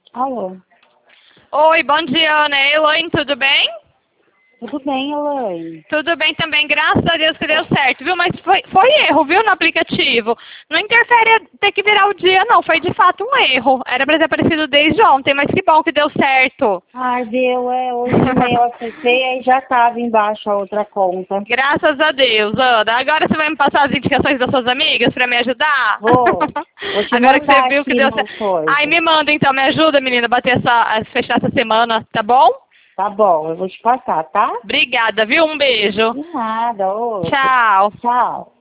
Alô? Oi, bom dia, Ana. Elaine, tudo bem? Tudo bem, Elaine? Tudo bem também, graças a Deus que deu certo, viu? Mas foi erro, viu, no aplicativo. Não interfere ter que virar o dia, não. Foi de fato um erro. Era pra ter aparecido desde ontem, mas que bom que deu certo. Ai, hoje de manhã eu acessei e já estava embaixo a outra conta. Graças a Deus, Ana. Agora você vai me passar as indicações das suas amigas pra me ajudar? Vou te Agora que você mandar viu que aqui deu no certo. coisa. Ai, me manda então, me ajuda, menina, a bater fechar essa semana, tá bom? Tá bom, eu vou te passar, tá? Obrigada, viu? Um beijo. De nada, outro. Tchau. Tchau.